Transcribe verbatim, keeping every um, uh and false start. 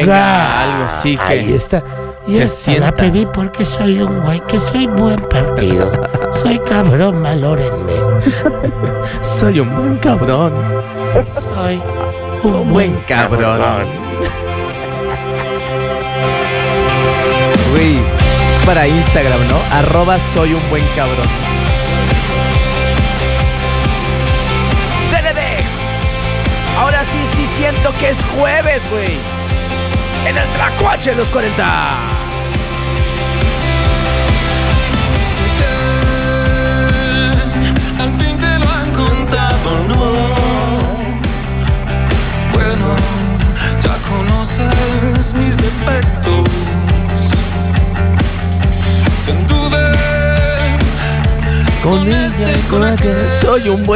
tenga algo así que ahí está. Y se esta sienta. la pedí porque soy un güey que soy buen partido. Soy cabrón, valórenme. Soy un buen cabrón. Soy un, Un buen cabrón. Güey, es para Instagram, ¿no? Arroba soy un buen cabrón. C D D. Ahora sí, sí siento que es jueves, güey. En el Tlacuache de los cuarenta. Al fin te lo han contado, ¿no? Bueno, ya conoces mis defectos. Te anduve Con ella y con aquel. Soy un buen